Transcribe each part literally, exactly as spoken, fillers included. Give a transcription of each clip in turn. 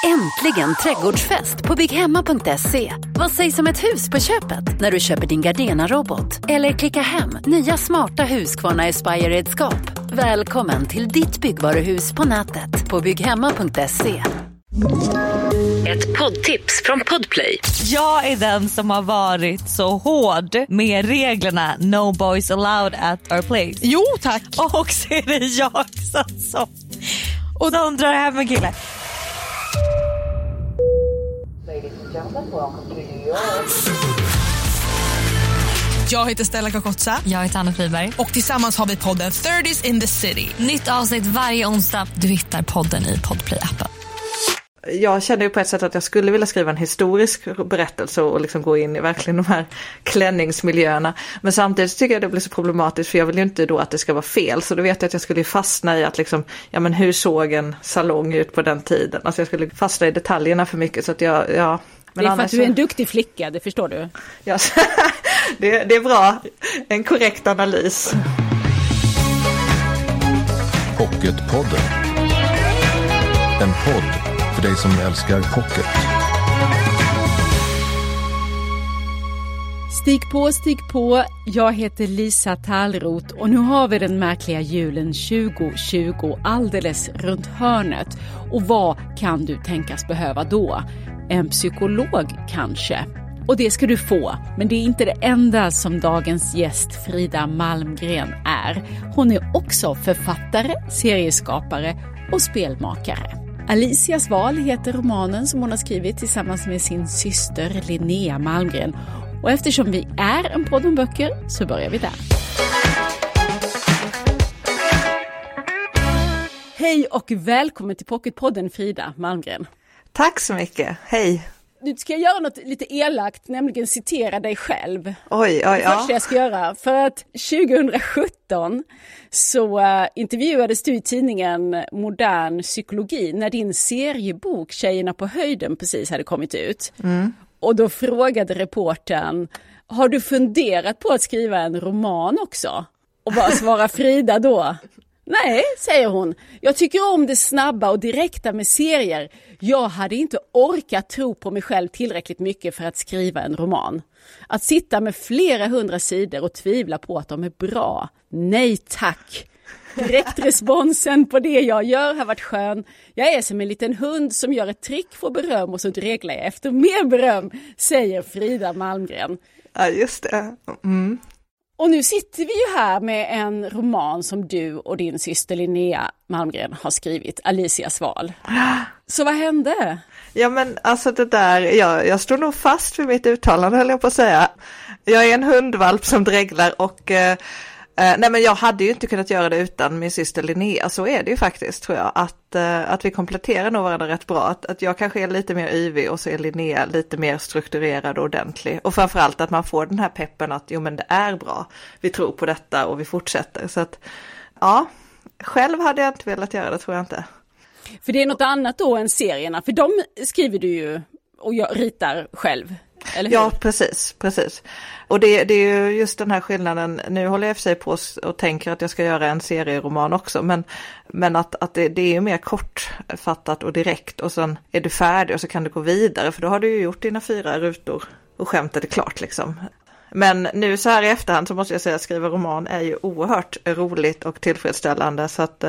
Äntligen trädgårdsfest på bygghemma punkt se. Vad sägs om ett hus på köpet när du köper din Gardena-robot? Eller klicka hem nya smarta Husqvarna Aspire-redskap. Välkommen till ditt byggvaruhus på nätet på bygghemma punkt se. Ett poddtips från Podplay. Jag är den som har varit så hård med reglerna No boys allowed at our place. Jo, tack. Och så är det jag som, som, och de drar hem en kille. Jag heter Stella Kakotsa. Jag heter Anna Friberg. Och tillsammans har vi podden thirties in the city. Nytt avsnitt varje onsdag. Du hittar podden i Podplay-appen. Jag känner ju på ett sätt att jag skulle vilja skriva en historisk berättelse och liksom gå in i verkligen de här klänningsmiljöerna. Men samtidigt tycker jag det blir så problematiskt, för jag vill ju inte då att det ska vara fel. Så då vet jag att jag skulle fastna i att liksom, ja men hur såg en salong ut på den tiden? Alltså jag skulle fastna i detaljerna för mycket, så att jag, ja. Men det är för att du är en så... duktig flicka, det förstår du. Ja, det, det är bra. En korrekt analys. Pocketpodden. En podd för dig som älskar pocket. Stig på, stig på. Jag heter Lisa Tallroth och nu har vi den märkliga julen tjugo tjugo alldeles runt hörnet. Och vad kan du tänkas behöva då? En psykolog kanske. Och det ska du få, men det är inte det enda som dagens gäst Frida Malmgren är. Hon är också författare, serieskapare och spelmakare. Alicias val heter romanen som hon har skrivit tillsammans med sin syster Linnea Malmgren. Och eftersom vi är en podd om böcker så börjar vi där. Hej och välkommen till Pocketpodden, Frida Malmgren. Tack så mycket, hej. Du ska göra något lite elakt, nämligen citera dig själv. Oj, oj, det ja. första jag ska göra. För att tjugohundrasjutton så uh, intervjuades du i tidningen Modern psykologi när din seriebok Tjejerna på höjden precis hade kommit ut. Mm. Och då frågade reportern, har du funderat på att skriva en roman också? Och vad svarar Frida då? Nej, säger hon. Jag tycker om det snabba och direkta med serier. Jag hade inte orkat tro på mig själv tillräckligt mycket för att skriva en roman. Att sitta med flera hundra sidor och tvivla på att de är bra. Nej tack. Direktresponsen på det jag gör har varit skön. Jag är som en liten hund som gör ett trick för beröm och så reglar jag efter mer beröm, säger Frida Malmgren. Ja, just det. Mm. Och nu sitter vi ju här med en roman som du och din syster Linnea Malmgren har skrivit, Alicias val. Så vad hände? Ja men alltså det där, jag, jag står nog fast vid mitt uttalande, höll jag på att säga. Jag är en hundvalp som dreglar och eh, nej men jag hade ju inte kunnat göra det utan min syster Linnea, så är det ju faktiskt tror jag. Att, eh, att vi kompletterar nog varandra rätt bra. Att, att jag kanske är lite mer yvig och så är Linnea lite mer strukturerad och ordentlig. Och framförallt att man får den här peppen att jo men det är bra. Vi tror på detta och vi fortsätter. Så att ja, själv hade jag inte velat göra det, tror jag inte. För det är något annat då än serierna, för de skriver du ju och jag ritar själv. Eller hur? Ja, precis, precis. Och det, det är ju just den här skillnaden. Nu håller jag för sig på och tänker att jag ska göra en serieroman också. Men, men att, att det, det är mer kortfattat och direkt. Och sen är du färdig och så kan du gå vidare. För då har du ju gjort dina fyra rutor och skämtet är klart liksom. Men nu så här i efterhand så måste jag säga att skriva roman är ju oerhört roligt och tillfredsställande. Så att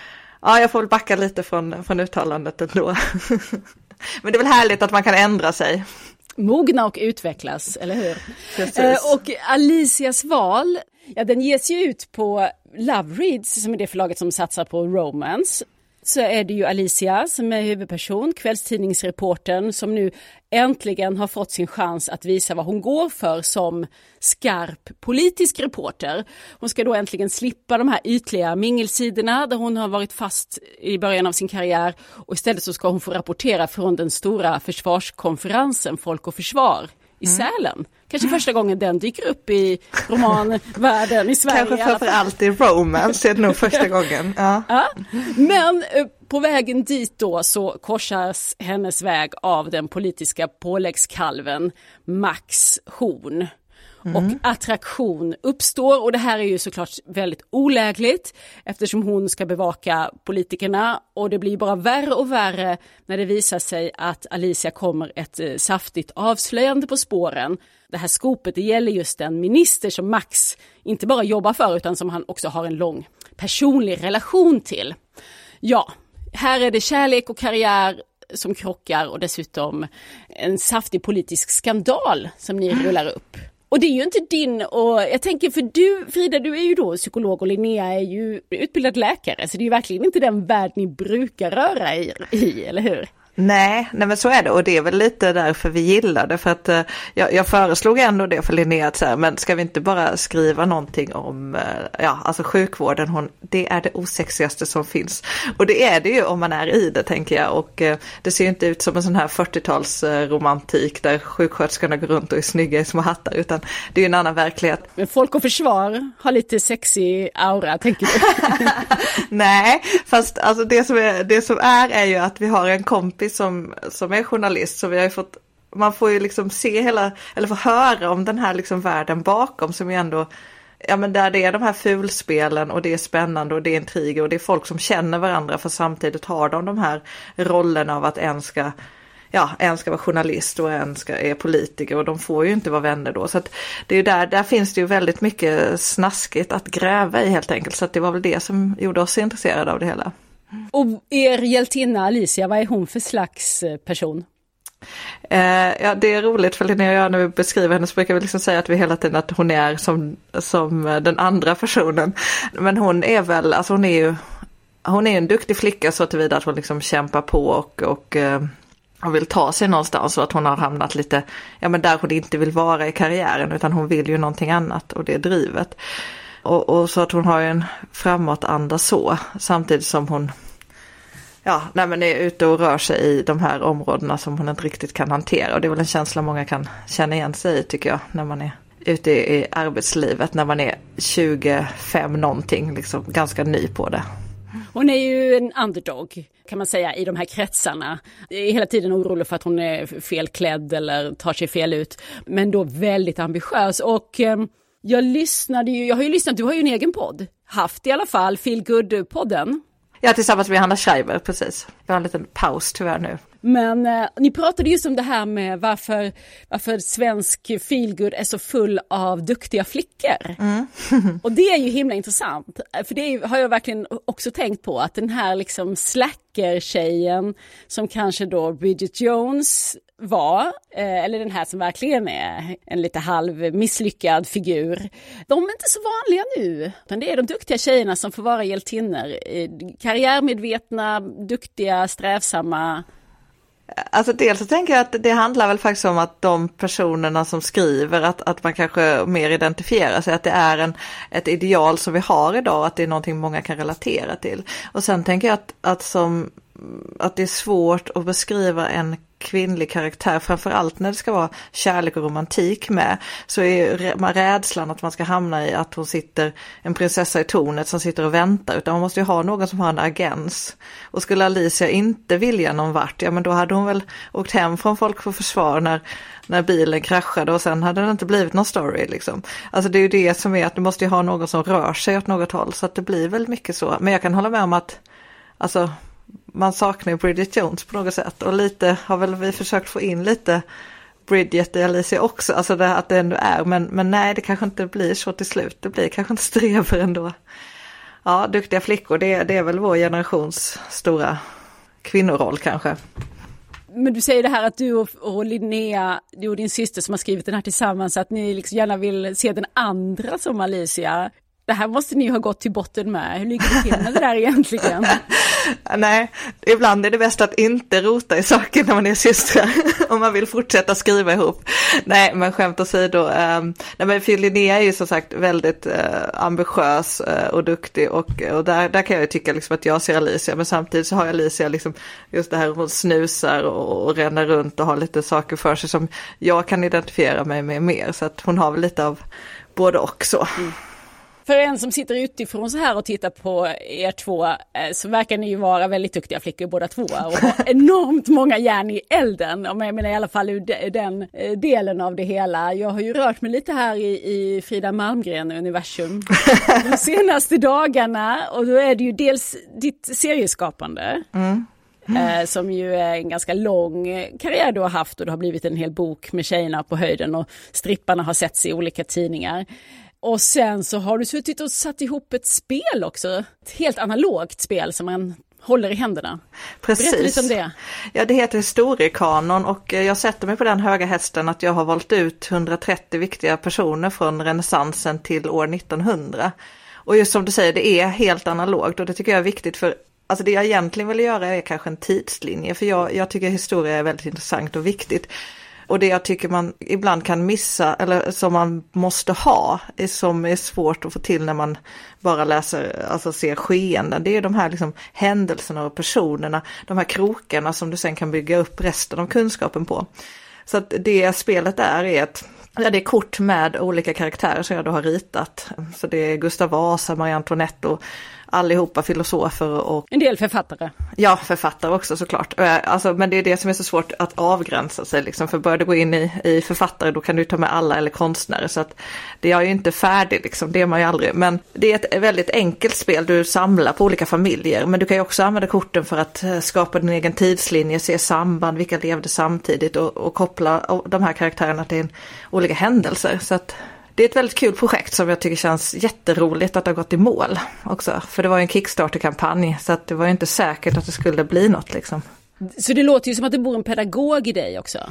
ja, jag får väl backa lite från, från uttalandet ändå. Men det är väl härligt att man kan ändra sig. Mogna och utvecklas, eller hur? Eh, och Alicias val, ja, den ges ju ut på Love Reads, som är det förlaget som satsar på romance. Så är det ju Alicia som är huvudperson, kvällstidningsreportern som nu äntligen har fått sin chans att visa vad hon går för som skarp politisk reporter. Hon ska då äntligen slippa de här ytliga mingelsidorna där hon har varit fast i början av sin karriär, och istället så ska hon få rapportera från den stora försvarskonferensen Folk och Försvar i mm. Sälen. Kanske första gången den dyker upp i romanvärlden i Sverige. Kanske framförallt i romance är det nog första gången. Ja. Ja. Men på vägen dit då så korsas hennes väg av den politiska påläggskalven Max Horn. Mm. Och attraktion uppstår, och det här är ju såklart väldigt olägligt eftersom hon ska bevaka politikerna, och det blir bara värre och värre när det visar sig att Alicia kommer ett eh, saftigt avslöjande på spåren. Det här skopet, det gäller just en minister som Max inte bara jobbar för utan som han också har en lång personlig relation till. Ja, här är det kärlek och karriär som krockar, och dessutom en saftig politisk skandal som ni rullar upp. Och det är ju inte din, och jag tänker för du, Frida, du är ju då psykolog och Linnea är ju utbildad läkare, så det är ju verkligen inte den värld ni brukar röra i, i eller hur? Nej, nej, men så är det, och det är väl lite därför vi gillar det, för att eh, jag, jag föreslog ändå det för Linnea att så här, men ska vi inte bara skriva någonting om eh, ja, alltså sjukvården, hon, det är det osexigaste som finns, och det är det ju om man är i det, tänker jag, och eh, det ser ju inte ut som en sån här fyrtiotals eh, romantik där sjuksköterskorna går runt och är snygga i små hattar, utan det är ju en annan verklighet. Men Folk och Försvar har lite sexy aura, tänker du? Nej, fast alltså det som är, det som är är ju att vi har en kompis Som, som är journalist, så vi har ju fått, man får ju liksom se hela, eller få höra om den här liksom världen bakom, som ju ändå, ja men där det är de här fulspelen, och det är spännande, och det är intriger, och det är folk som känner varandra, för samtidigt har de de här rollerna av att en ska, ja, en ska vara journalist och en ska är politiker, och de får ju inte vara vänner då, så att det är ju där, där finns det ju väldigt mycket snaskigt att gräva i helt enkelt, så att det var väl det som gjorde oss intresserade av det hela. Och er hjältinna Alicia, vad är hon för slags person? Eh, ja, det är roligt för Linnea och jag, när vi beskriver henne så brukar vi liksom säga att vi hela tiden att hon är som, som den andra personen. Men hon är väl, alltså hon är ju hon är en duktig flicka så tillvida att hon liksom kämpar på och, och eh, hon vill ta sig någonstans, och att hon har hamnat lite, ja men där hon inte vill vara i karriären, utan hon vill ju någonting annat, och det är drivet. Och, och så att hon har ju en framåtanda så, samtidigt som hon ja, nej men är ute och rör sig i de här områdena som hon inte riktigt kan hantera. Och det är väl en känsla många kan känna igen sig i, tycker jag, när man är ute i arbetslivet, när man är tjugofem någonting, liksom ganska ny på det. Hon är ju en underdog, kan man säga, i de här kretsarna. Jag är hela tiden orolig för att hon är felklädd eller tar sig fel ut, men då väldigt ambitiös. Och eh, jag lyssnade ju, jag har ju lyssnat, du har ju en egen podd, haft i alla fall, Feel Good-podden. Ja, tillsammans med Hanna Schreiber, precis. Jag har en liten paus tyvärr nu. Men eh, ni pratade just om det här med varför, varför svensk feelgood är så full av duktiga flickor. Mm. Och det är ju himla intressant. För det är, har jag verkligen också tänkt på, att den här liksom slacker-tjejen som kanske då Bridget Jones var, eh, eller den här som verkligen är en lite halv misslyckad figur, de är inte så vanliga nu. Utan det är de duktiga tjejerna som får vara hjältinnor. Eh, karriärmedvetna, duktiga, strävsamma. Alltså dels så tänker jag att det handlar väl faktiskt om att de personerna som skriver, att, att man kanske mer identifierar sig, att det är en, ett ideal som vi har idag, att det är någonting många kan relatera till. Och sen tänker jag att, att, som, att det är svårt att beskriva en kvinnlig karaktär, framförallt när det ska vara kärlek och romantik med, så är man rädslan att man ska hamna i att hon sitter, en prinsessa i tornet som sitter och väntar, utan man måste ju ha någon som har en agens. Och skulle Alicia inte vilja någon vart, ja men då hade hon väl åkt hem från Folk och Försvar när, när bilen kraschade, och sen hade det inte blivit någon story liksom. Alltså det är ju det som är att du måste ju ha någon som rör sig åt något håll, så att det blir väl mycket så. Men jag kan hålla med om att alltså man saknar Bridget Jones på något sätt, och lite har väl vi försökt få in lite Bridget i Alicia också, alltså det, att det ändå är, men, men nej, det kanske inte blir så till slut, det blir kanske inte strever ändå. Ja, duktiga flickor, det, det är väl vår generations stora kvinnoroll kanske. Men du säger det här att du och, och Linnea, du och din syster som har skrivit den här tillsammans, att ni liksom gärna vill se den andra som Alicia. Det här måste ni ha gått till botten med. Hur ligger det till med det där egentligen? Nej, ibland är det bäst att inte rota i saker när man är systrar. Om man vill fortsätta skriva ihop. Nej, men skämt åsido. Eh, nej, men för Linnea är ju som sagt väldigt eh, ambitiös eh, och duktig. Och, och där, där kan jag ju tycka liksom att jag ser Alicia. Men samtidigt så har jag Alicia liksom just det här, hon snusar och, och ränner runt och har lite saker för sig som jag kan identifiera mig med mer. Så att hon har väl lite av både och så. Mm. För en som sitter utifrån så här och tittar på er två så verkar ni ju vara väldigt duktiga flickor båda två och ha enormt många järn i elden. Om jag menar i alla fall ur den delen av det hela. Jag har ju rört mig lite här i, i Frida Malmgren-universum de senaste dagarna och då är det ju dels ditt serieskapande. Mm. Mm. Som ju är en ganska lång karriär du har haft och det har blivit en hel bok med Tjejerna på höjden och stripparna har setts i olika tidningar. Och sen så har du suttit och satt ihop ett spel också, ett helt analogt spel som man håller i händerna. Precis. Berätta lite om det. Ja, det heter Historiekanon och jag sätter mig på den höga hästen att jag har valt ut hundratrettio viktiga personer från renässansen till år nittonhundra. Och just som du säger, det är helt analogt och det tycker jag är viktigt för alltså det jag egentligen vill göra är kanske en tidslinje för jag, jag tycker historia är väldigt intressant och viktigt. Och det jag tycker man ibland kan missa eller som man måste ha är som är svårt att få till när man bara läser, alltså ser skeenden. Det är de här liksom händelserna och personerna, de här krokarna som du sen kan bygga upp resten av kunskapen på. Så att det spelet är är ett Ja, det är kort med olika karaktärer som jag då har ritat. Så det är Gustav Vasa, Marie Antoinette och allihopa filosofer och... En del författare. Ja, författare också såklart. Alltså, men det är det som är så svårt att avgränsa sig. Liksom. För börjar du gå in i, i författare då kan du ta med alla eller konstnärer. Så att det är ju inte färdigt, liksom. Det är man ju aldrig. Men det är ett väldigt enkelt spel. Du samlar på olika familjer. Men du kan ju också använda korten för att skapa din egen tidslinje, se samband, vilka levde samtidigt och, och koppla de här karaktärerna till olika händelser. Så att det är ett väldigt kul projekt som jag tycker känns jätteroligt att det har gått i mål också. För det var ju en Kickstarter-kampanj så att det var ju inte säkert att det skulle bli något liksom. Så det låter ju som att det bor en pedagog i dig också.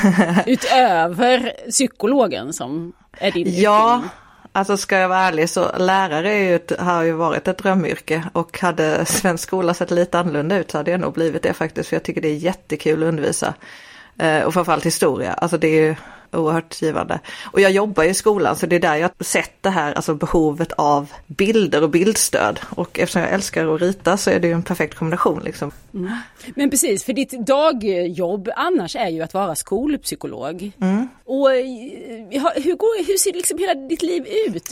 Utöver psykologen som är din Ja, utbildning. Alltså ska jag vara ärlig så lärare är ju ett, har ju varit ett drömyrke och hade svensk skola sett lite annorlunda ut så hade jag nog blivit det faktiskt. För jag tycker det är jättekul att undervisa. Och framförallt historia, alltså det är ju oerhört givande. Och jag jobbar i skolan så det är där jag har sett det här, alltså behovet av bilder och bildstöd. Och eftersom jag älskar att rita så är det ju en perfekt kombination liksom. Mm. Men precis, för ditt dagjobb annars är ju att vara skolpsykolog. Mm. Och hur, går, hur ser liksom hela ditt liv ut?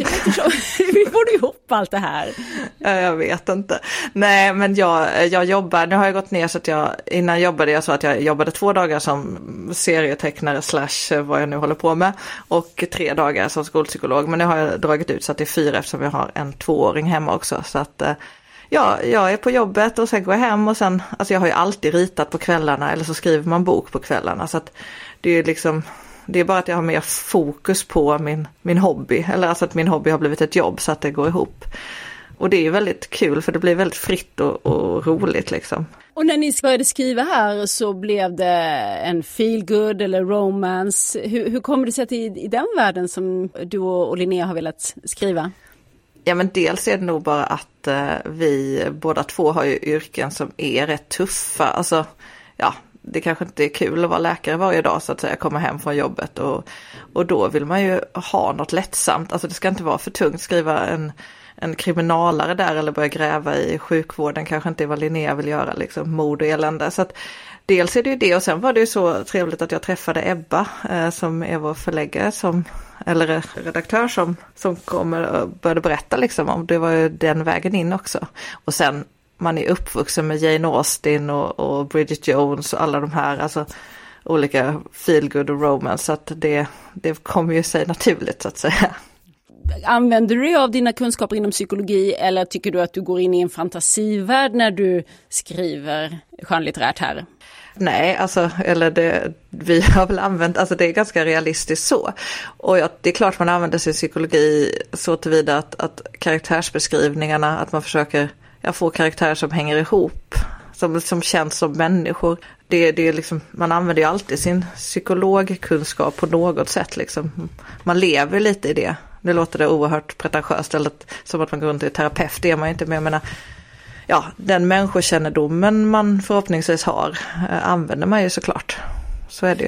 Hur får du ihop allt det här? Ja, jag vet inte. Nej, men jag, jag jobbar, nu har jag gått ner så att jag, innan jobbade jag så att jag jobbade två dagar som serietecknare slash vad jag nu håller på med och tre dagar som skolpsykolog. Men nu har jag dragit ut så att det är fyra eftersom jag har en tvååring hemma också. Så att ja, jag är på jobbet och sen går jag hem och sen, alltså jag har ju alltid ritat på kvällarna eller så skriver man bok på kvällarna. Så att det är liksom, det är bara att jag har mer fokus på min, min hobby. Eller alltså att min hobby har blivit ett jobb så att det går ihop. Och det är ju väldigt kul för det blir väldigt fritt och, och roligt liksom. Och när ni började skriva här så blev det en feel good eller romance. Hur, hur kommer det sig att i, i den världen som du och Linnea har velat skriva? Ja, men dels är det nog bara att eh, vi båda två har ju yrken som är rätt tuffa. Alltså, ja, det kanske inte är kul att vara läkare varje dag så att säga, komma hem från jobbet. Och, och då vill man ju ha något lättsamt. Alltså det ska inte vara för tungt, skriva en... en kriminalare där eller börja gräva i sjukvården kanske inte är vad Linnea vill göra, liksom mord och elände. Så att dels är det ju det och sen var det ju så trevligt att jag träffade Ebba eh, som är vår förläggare som, eller redaktör som, som kommer och började berätta liksom om det var ju den vägen in också. Och sen man är uppvuxen med Jane Austen och, och Bridget Jones och alla de här alltså olika feel good och romance så att det, det kommer ju sig naturligt så att säga. Använder du dig av dina kunskaper inom psykologi eller tycker du att du går in i en fantasivärld när du skriver skönlitterärt här? Nej, alltså, eller det, vi har väl använt, alltså det är ganska realistiskt så. Och ja, det är klart man använder sin psykologi så tillvida att, att karaktärsbeskrivningarna, att man försöker ja, få karaktärer som hänger ihop, som, som känns som människor. Det, det är liksom, man använder ju alltid sin psykologkunskap på något sätt. Liksom. Man lever lite i det. Nu låter det oerhört pretentiöst eller som att man går runt i terapeut. Det är man ju inte med. Jag menar, ja, den människokännedomen man förhoppningsvis har eh, använder man ju såklart. Så är det ju.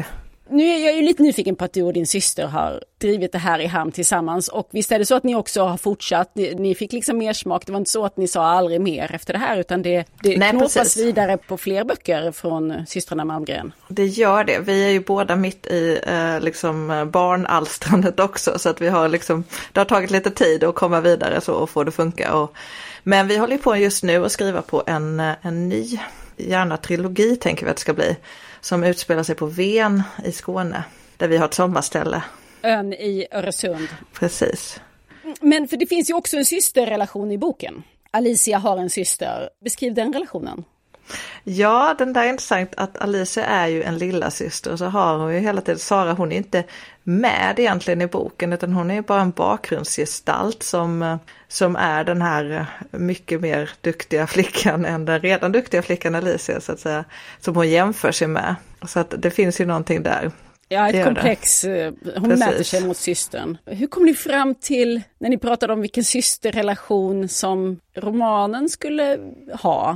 Nu är jag ju lite nyfiken på att du och din syster har drivit det här i hamn tillsammans. Och visst är det så att ni också har fortsatt, ni, ni fick liksom mer smak. Det var inte så att ni sa aldrig mer efter det här, utan det, det Nej, knåpas precis. vidare på fler böcker från systrarna Malmgren. Det gör det. Vi är ju båda mitt i eh, liksom barnalstrandet också, så att vi har liksom, det har tagit lite tid att komma vidare så och få det funka. Och, men vi håller på just nu att skriva på en, en ny, gärna trilogi tänker vi att det ska bli, som utspelar sig på Ven i Skåne, där vi har ett sommarställe. Ön i Öresund. Precis. Men för det finns ju också en systerrelation i boken. Alicia har en syster. Beskriv den relationen. Ja, den där är intressant att Alicia är ju en lilla syster och så har hon ju hela tiden, Sara hon är inte med egentligen i boken utan hon är bara en bakgrundsgestalt som, som är den här mycket mer duktiga flickan än den redan duktiga flickan Alicia så att säga, som hon jämför sig med. Så att det finns ju någonting där. Ja, ett komplex. Hon Precis. mäter sig mot systern. Hur kom ni fram till, när ni pratade om vilken systerrelation som romanen skulle ha?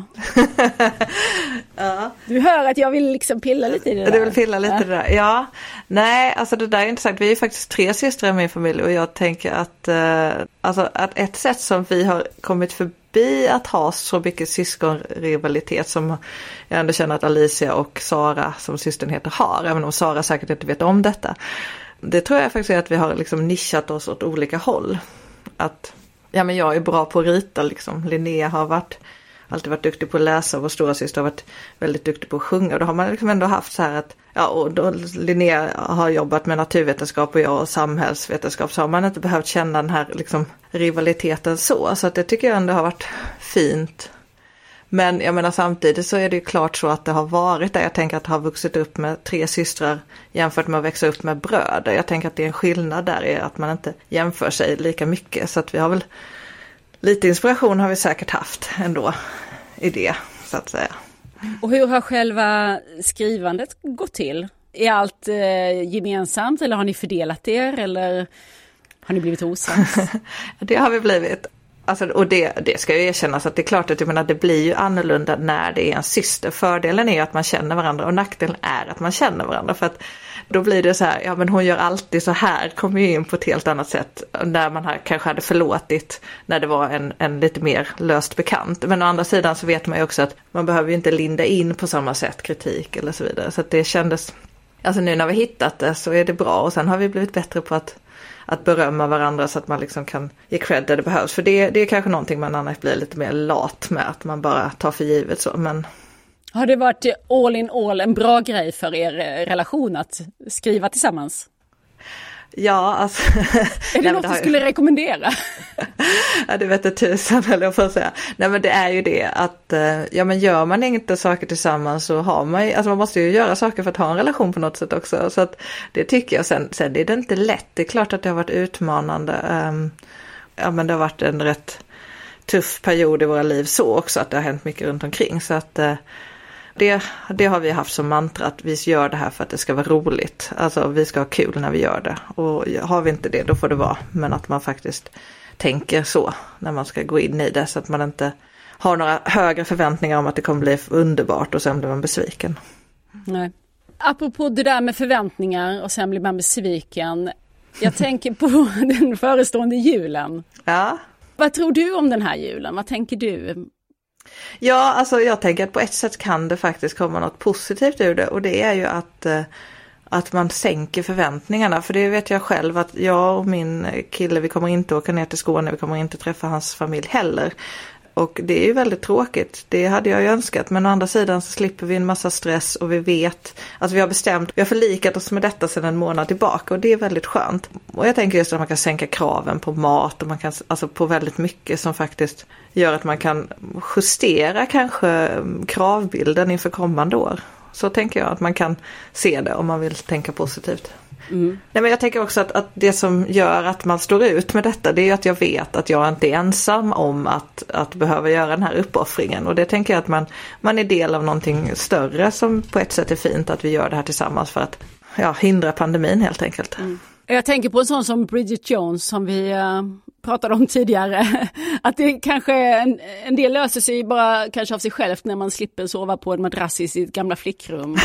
Ja. Du hör att jag vill liksom pilla lite i det där. Du vill pilla lite ja. det där. Ja, nej, alltså det där är intressant. Vi är ju faktiskt tre systrar i min familj och jag tänker att, eh, alltså att ett sätt som vi har kommit förbi att ha så mycket syskonrivalitet som jag ändå känner att Alicia och Sara som systern heter har, även om Sara säkert inte vet om detta. Det tror jag faktiskt är att vi har liksom nischat oss åt olika håll. Att ja, men jag är bra på att rita liksom. Linnea har varit, alltid varit duktig på att läsa och vår stora syster har varit väldigt duktig på att sjunga. Och då har man liksom ändå haft så här att, ja och då Linnea har jobbat med naturvetenskap och jag och samhällsvetenskap, så har man inte behövt känna den här liksom rivaliteten så. Så att det tycker jag ändå har varit fint. Men jag menar samtidigt så är det ju klart så att det har varit där. Jag tänker att ha vuxit upp med tre systrar jämfört med att växa upp med bröder. Jag tänker att det är en skillnad där är att man inte jämför sig lika mycket. Så att vi har väl lite inspiration har vi säkert haft ändå i det så att säga. Och hur har själva skrivandet gått till? Är allt eh, gemensamt eller har ni fördelat er eller har ni blivit osams? Det har vi blivit. Alltså, och det, det ska ju erkännas att det är klart att jag menar, det blir ju annorlunda när det är en syster. Fördelen är ju att man känner varandra och nackdelen är att man känner varandra. För att då blir det så här, ja men hon gör alltid så här, kommer ju in på ett helt annat sätt. När man har, kanske hade förlåtit när det var en, en lite mer löst bekant. Men å andra sidan så vet man ju också att man behöver ju inte linda in på samma sätt kritik eller så vidare. Så att det kändes, alltså nu när vi hittat det så är det bra och sen har vi blivit bättre på att att berömma varandra så att man liksom kan ge cred där det behövs. För det, det är kanske någonting man annars blir lite mer lat med. Att man bara tar för givet så. Men... Har det varit all in all en bra grej för er relation att skriva tillsammans? Ja, alltså... Är det något du skulle rekommendera? Ja, det vet jag tusan, eller jag får säga. Nej, men det är ju det att, ja men gör man inte saker tillsammans så har man ju, alltså man måste ju göra saker för att ha en relation på något sätt också. Så att det tycker jag, sen, sen är det inte lätt. Det är klart att det har varit utmanande. Um, ja, men det har varit en rätt tuff period i våra liv så också, att det har hänt mycket runt omkring. Så att... Uh, Det, det har vi haft som mantra att vi gör det här för att det ska vara roligt. Alltså vi ska ha kul när vi gör det. Och har vi inte det då får det vara. Men att man faktiskt tänker så när man ska gå in i det. Så att man inte har några högre förväntningar om att det kommer bli underbart och sen blir man besviken. Nej. Apropå det där med förväntningar och sen blir man besviken. Jag tänker på den förestående julen. Ja. Vad tror du om den här julen? Vad tänker du? Ja, alltså jag tänker att på ett sätt kan det faktiskt komma något positivt ur det. Och det är ju att, att man sänker förväntningarna. För det vet jag själv att jag och min kille, vi kommer inte åka ner till Skåne. Vi kommer inte träffa hans familj heller. Och det är ju väldigt tråkigt. Det hade jag ju önskat. Men å andra sidan så slipper vi en massa stress och vi vet. Alltså vi har bestämt. Vi har förlikat oss med detta sedan en månad tillbaka. Och det är väldigt skönt. Och jag tänker just att man kan sänka kraven på mat. Och man kan, alltså på väldigt mycket som faktiskt gör att man kan justera kanske kravbilden inför kommande år. Så tänker jag att man kan se det om man vill tänka positivt. Mm. Nej, men jag tänker också att, att det som gör att man står ut med detta, det är att jag vet att jag inte är ensam om att, att behöva göra den här uppoffringen. Och det tänker jag att man, man är del av någonting större som på ett sätt är fint att vi gör det här tillsammans för att ja, hindra pandemin helt enkelt. Mm. Jag tänker på en sån som Bridget Jones som vi uh, pratade om tidigare. Att det kanske en, en del löser sig bara kanske av sig självt när man slipper sova på en madrass i sitt gamla flickrum.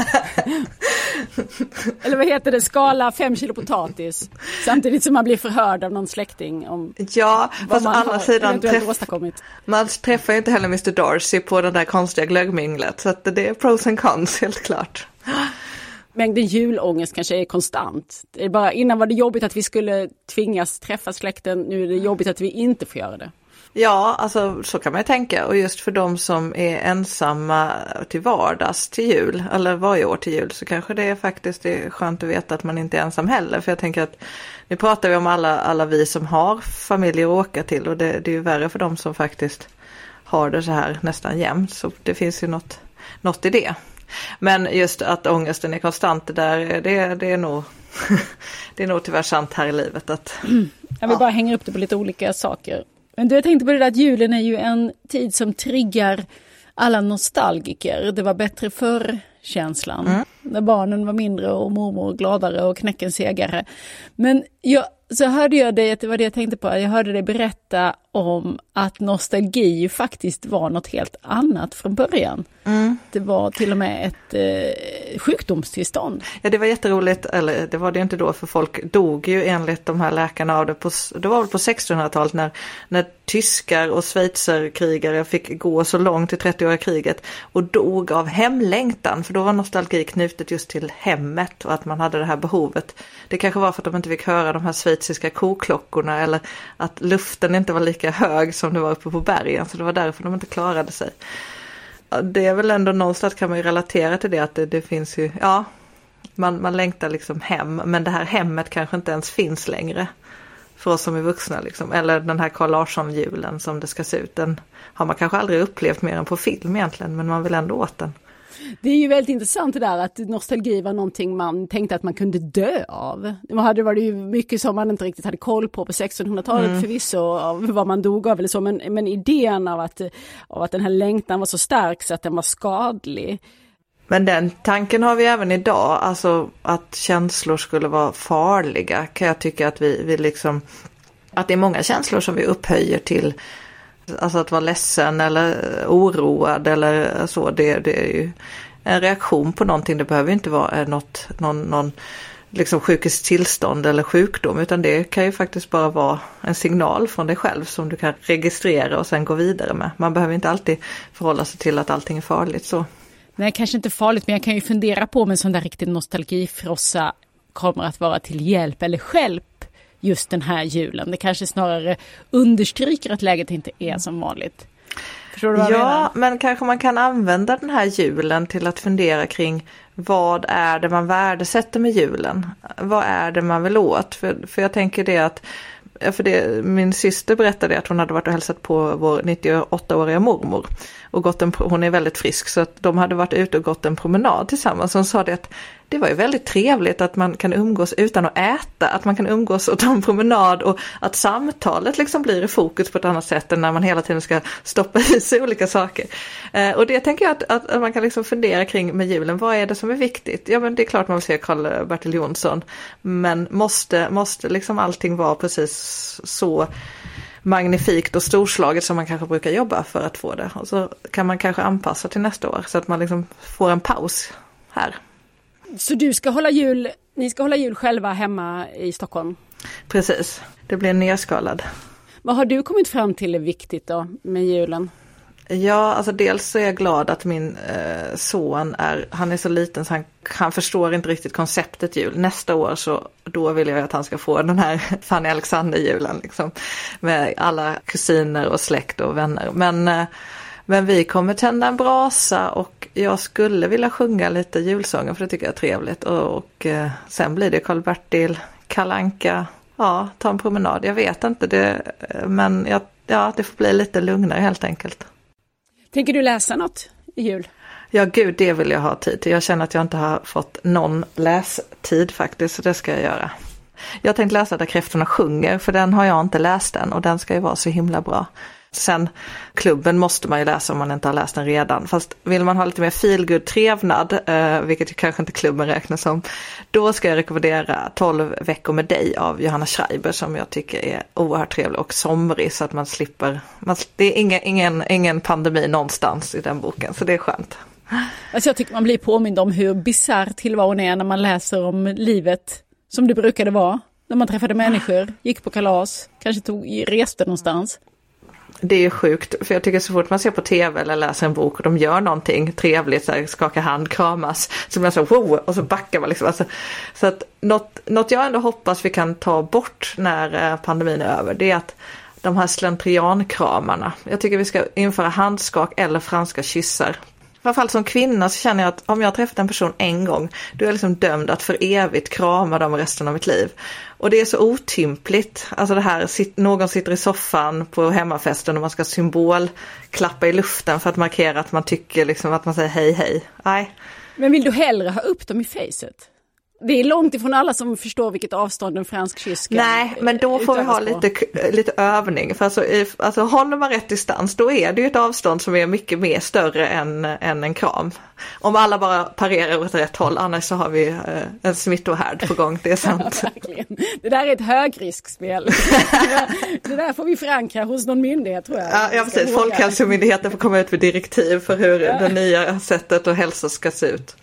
Eller vad heter det? Skala fem kilo potatis. Samtidigt som man blir förhörd av någon släkting om ja, vad fast man andra har sidan träff- åstadkommit. Man träffar ju inte heller mister Darcy på den där konstiga glöggminglet. Så att det är pros and cons, helt klart. Mängden julångest kanske är konstant. Det är bara, innan var det jobbigt att vi skulle tvingas träffa släkten. Nu är det jobbigt att vi inte får göra det. Ja, alltså så kan man ju tänka. Och just för de som är ensamma till vardags till jul, eller varje år till jul, så kanske det är faktiskt är skönt att veta att man inte är ensam heller. För jag tänker att nu pratar vi om alla, alla vi som har familjer att åka till, och det, det är ju värre för de som faktiskt har det så här nästan jämt. Så det finns ju något, något i det. Men just att ångesten är konstant, det, där, det, det, är nog, det är nog tyvärr sant här i livet. Att, mm. Jag vill ja. bara hänga upp det på lite olika saker. Men du, jag tänkte på det där att julen är ju en tid som triggar alla nostalgiker. Det var bättre förr känslan. Mm. När barnen var mindre och mormor gladare och knäcken segare. Men jag, så hörde jag dig, det var det jag tänkte på. Jag hörde dig berätta om att nostalgi faktiskt var något helt annat från början. Mm. Det var till och med ett eh, sjukdomstillstånd. Ja, det var jätteroligt, eller det var det inte då, för folk dog ju enligt de här läkarna av det. På, det var väl på sextonhundratalet när, när tyskar och schweizerkrigare fick gå så långt i trettioåriga kriget och dog av hemlängtan. För då var nostalgi knutet just till hemmet och att man hade det här behovet. Det kanske var för att de inte fick höra de här schweiziska koklockorna, eller att luften inte var lika hög som det var uppe på bergen, så det var därför de inte klarade sig. Det är väl ändå någonstans, kan man ju relatera till det, att det, det finns ju, ja, man, man längtar liksom hem, men det här hemmet kanske inte ens finns längre för oss som är vuxna liksom. Eller den här Carl Larsson-julen som det ska se ut, den har man kanske aldrig upplevt mer än på film egentligen, men man vill ändå åt den. Det är ju väldigt intressant det där att nostalgi var någonting man tänkte att man kunde dö av. Det hade varit ju mycket som man inte riktigt hade koll på på sextonhundratalet mm. förvisso, av vad man dog av eller så. Men, men idén av att, av att den här längtan var så stark så att den var skadlig. Men den tanken har vi även idag, alltså att känslor skulle vara farliga, kan jag tycka att vi, vi liksom, att det är många känslor som vi upphöjer till. Alltså att vara ledsen eller oroad eller så, det, det är ju en reaktion på någonting. Det behöver inte vara något, någon, någon liksom sjukets tillstånd eller sjukdom, utan det kan ju faktiskt bara vara en signal från dig själv som du kan registrera och sen gå vidare med. Man behöver inte alltid förhålla sig till att allting är farligt så. Nej, kanske inte farligt, men jag kan ju fundera på om en sån där riktig nostalgifrossa kommer att vara till hjälp eller hjälp just den här julen. Det kanske snarare understryker att läget inte är som vanligt. Förstår du vad jag menar? Ja, men kanske man kan använda den här julen till att fundera kring vad är det man värdesätter med julen? Vad är det man vill åt? För, för jag tänker det att för det, min syster berättade att hon hade varit och hälsat på vår nittioåttaåriga mormor och gått en, hon är väldigt frisk, så att de hade varit ute och gått en promenad tillsammans. Hon sa det att det var ju väldigt trevligt att man kan umgås utan att äta, att man kan umgås och ta en promenad och att samtalet liksom blir i fokus på ett annat sätt än när man hela tiden ska stoppa i sig olika saker. Eh, och det tänker jag att, att, att man kan liksom fundera kring med julen. Vad är det som är viktigt? Ja, men det är klart man vill se Karl-Bertil Jonsson, men måste, måste liksom allting vara precis så magnifikt och storslaget som man kanske brukar jobba för att få det. Och så kan man kanske anpassa till nästa år så att man liksom får en paus här. Så du ska hålla jul, ni ska hålla jul själva hemma i Stockholm? Precis, det blir nerskalad. Vad har du kommit fram till är viktigt då med julen? Ja, alltså dels så är jag glad att min eh, son är, han är så liten så han, han förstår inte riktigt konceptet jul. Nästa år så, då vill jag att han ska få den här Fanny Alexander-julen liksom, med alla kusiner och släkt och vänner. Men, eh, men vi kommer tända en brasa och jag skulle vilja sjunga lite julsånger för det tycker jag är trevligt. Och, och eh, sen blir det Karl-Bertil, Kalle Anka, ja, ta en promenad. Jag vet inte det, men jag, ja, det får bli lite lugnare helt enkelt. Tänker du läsa något i jul? Ja, gud, det vill jag ha tid till. Jag känner att jag inte har fått någon lästid faktiskt, så det ska jag göra. Jag tänkte läsa Där kräftorna sjunger, för den har jag inte läst än och den ska ju vara så himla bra. Sen Klubben måste man ju läsa om man inte har läst den redan. Fast vill man ha lite mer feelgood trevnad, eh, vilket kanske inte Klubben räknas som, då ska jag rekommendera tolv veckor med dig av Johanna Schreiber, som jag tycker är oerhört trevlig och somrig, så att man slipper, man, det är ingen, ingen, ingen pandemi någonstans i den boken, så det är skönt. Alltså jag tycker man blir påmind om hur bizarr tillvaron är när man läser om livet som det brukade vara. När man träffade människor, gick på kalas, kanske tog, reste någonstans. Det är ju sjukt, för jag tycker så fort man ser på tv eller läser en bok och de gör någonting trevligt, så här, skakar hand, kramas, så blir man så wow, och så backar man liksom. Alltså, så att något, något jag ändå hoppas vi kan ta bort när pandemin är över, det är att de här slentriankramarna, jag tycker vi ska införa handskak eller franska kyssar. I alla fall som kvinna så känner jag att om jag har träffat en person en gång, då är jag liksom dömd att för evigt krama dem resten av mitt liv. Och det är så otympligt. Alltså det här, någon sitter i soffan på hemmafesten och man ska symbolklappa i luften för att markera att man tycker liksom att man säger hej hej. Nej. Men vill du hellre ha upp dem i facet? Det är långt ifrån alla som förstår vilket avstånd en fransk kyss ska. Nej, men då får vi ha lite, lite övning. För alltså, alltså håller man rätt distans, då är det ju ett avstånd som är mycket mer större än, än en kram. Om alla bara parerar åt rätt håll, annars så har vi eh, en smittohärd på gång, det är sant. Verkligen. Det där är ett högriskspel. Det där får vi förankra hos någon myndighet, tror jag. Ja, ja precis. Folkhälsomyndigheten får komma ut med direktiv för hur ja. det nya sättet att hälsa ska se ut.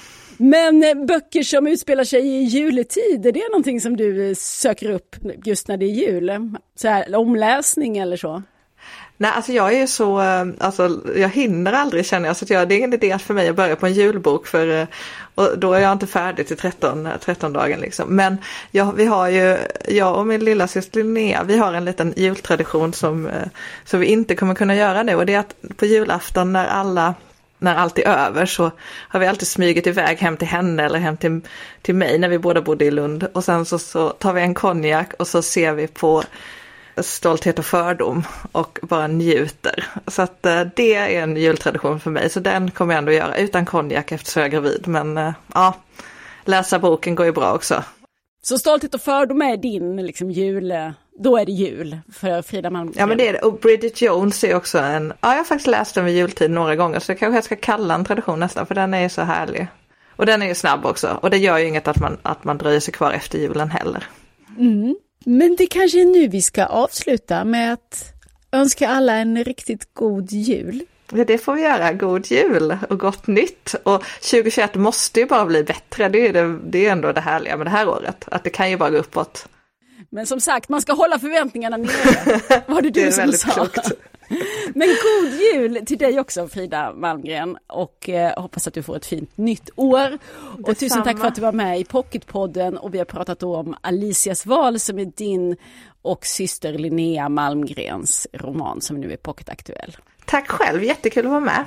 Men böcker som utspelar sig i juletid, är det någonting som du söker upp just när det är jul? Så här, omläsning eller så? Nej, alltså jag är ju så, alltså jag hinner aldrig, känner jag, så att jag, det är ingen idé för mig att börja på en julbok, för och då är jag inte färdig till tretton, tretton dagen liksom. Men jag, vi har ju, jag och min lilla syster Linnea, vi har en liten jultradition som, som vi inte kommer kunna göra nu, och det är att på julafton när alla när allt är över, så har vi alltid smugit iväg hem till henne eller hem till, till mig när vi båda bodde i Lund. Och sen så, så tar vi en konjak och så ser vi på Stolthet och fördom och bara njuter. Så att det är en jultradition för mig, så den kommer jag ändå göra utan konjak eftersom jag är gravid. Men ja, läsa boken går ju bra också. Så Stolthet och fördom är din liksom jul, då är det jul för Frida Malmgren. Ja, men det är det. Och Bridget Jones är också en, ja, jag har faktiskt läst den vid jultid några gånger, så jag kanske jag ska kalla en tradition nästan, för den är ju så härlig. Och den är ju snabb också, och det gör ju inget att man, att man dröjer sig kvar efter julen heller. Mm. Men det kanske är nu vi ska avsluta med att önska alla en riktigt god jul. Ja, det får vi göra. God jul och gott nytt. Och tjugohundratjugoett måste ju bara bli bättre. Det är, det, det är ändå det härliga med det här året. Att det kan ju bara gå uppåt. Men som sagt, man ska hålla förväntningarna nere. Var det du det är som väldigt sa? Klokt. Men god jul till dig också, Frida Malmgren. Och eh, hoppas att du får ett fint nytt år. Och Detsamma. Tusen tack för att du var med i Pocketpodden. Och vi har pratat om Alicias val, som är din och syster Linnea Malmgrens roman som nu är pocketaktuell. Tack själv, jättekul att vara med.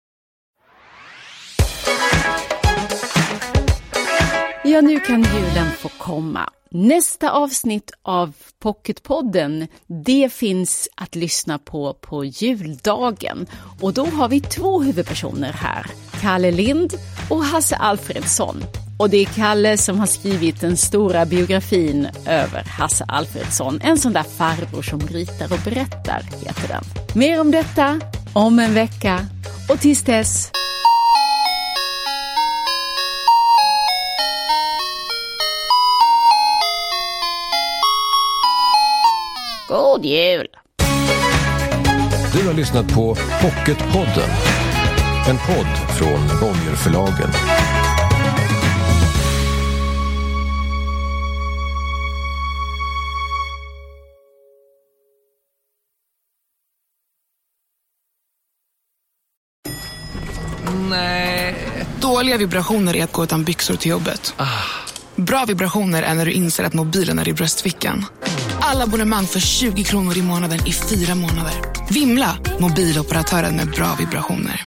Ja, nu kan julen få komma. Nästa avsnitt av Pocketpodden, det finns att lyssna på på juldagen. Och då har vi två huvudpersoner här, Kalle Lind och Hasse Alfredsson. Och det är Kalle som har skrivit den stora biografin över Hasse Alfredsson. En sån där farbror som ritar och berättar, heter den. Mer om detta om en vecka, och tills dess... God jul! Du har lyssnat på Pocketpodden. En podd från Bonnierförlagen. Nej. Dåliga vibrationer är att gå utan byxor till jobbet. Ah. Bra vibrationer är när du inser att mobilen är i bröstfickan. Alla abonnemang för tjugo kronor i månaden i fyra månader. Vimla, mobiloperatören med bra vibrationer.